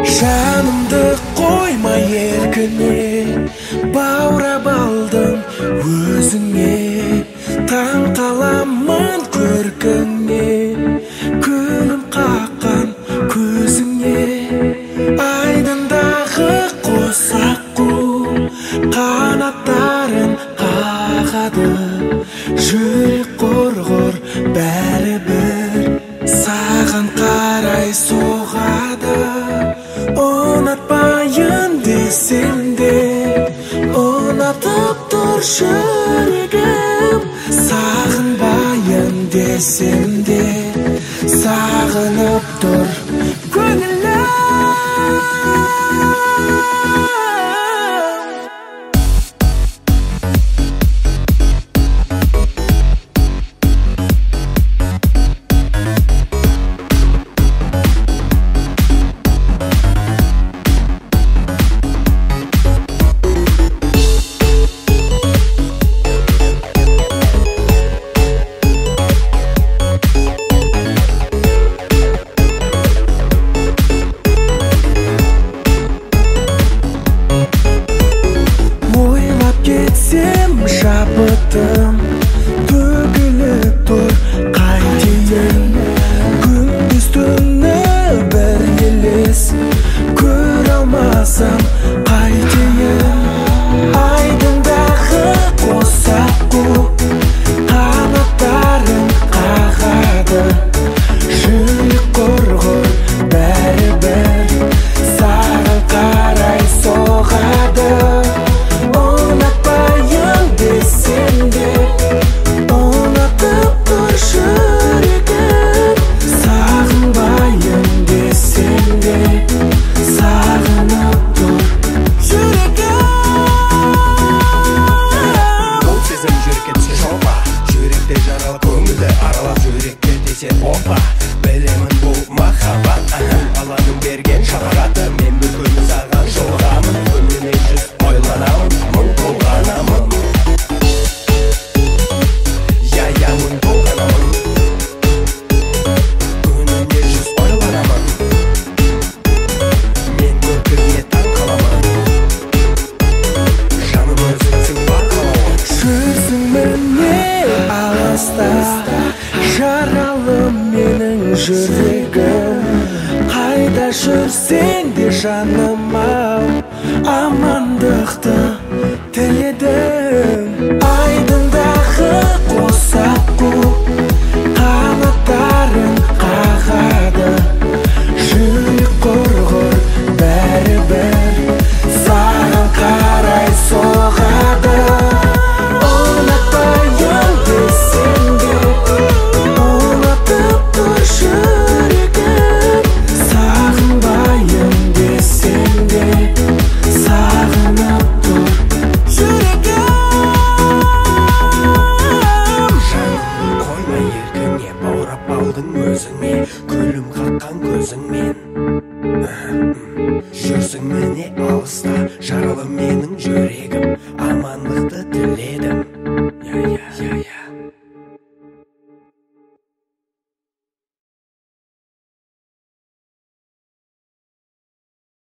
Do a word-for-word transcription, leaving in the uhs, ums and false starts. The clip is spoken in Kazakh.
Жанымды қойма еркіне, баурап алдым өзіңе. Таң қаламын көркіңе, күлім қаққан көзіңе. Айдындағы қос аққу қанаттарын қағады. Жүрек қорғыр бәрібір саған қарай соғады. Ұнатпайын десем де ұнатып тұр жүрегім. Сағынбайын десем де сағынып тұр көңілім. Кетсем шабытым төгіліп тұр қайтейін. Күндіз түні бір елес көре алмасам қайтейін. Айдындағы қос аққу қанаттарын қағады. Жүрек қорғыр бәрібір саған қарай соғады. Опа, білемін бұл махаббат. Алланың берген шапағаты. Мен бір күні саған жолығамын. Күніне жүз ойланамын, мың толғанамын. Я, я, мың толғанамын. Күніне жүз ойланамын. Мен көркіңе таң қаламын. Жаным өзіңсің бар қалауым. Жүрсің міне алыста, жаралы менің жүрегім. Қайда жүрсең де жаным ау, амандықты тіледім. Айдындағы қос аққу қанаттарын қағады. Жүрек қорғыр бәрібір саған қарай соғады. Өзіңе күлім қаққан көзіңмен жүрсің міне алыста, жаралы менің жүрегім. Амандықты тіледім. Я, я, я, я.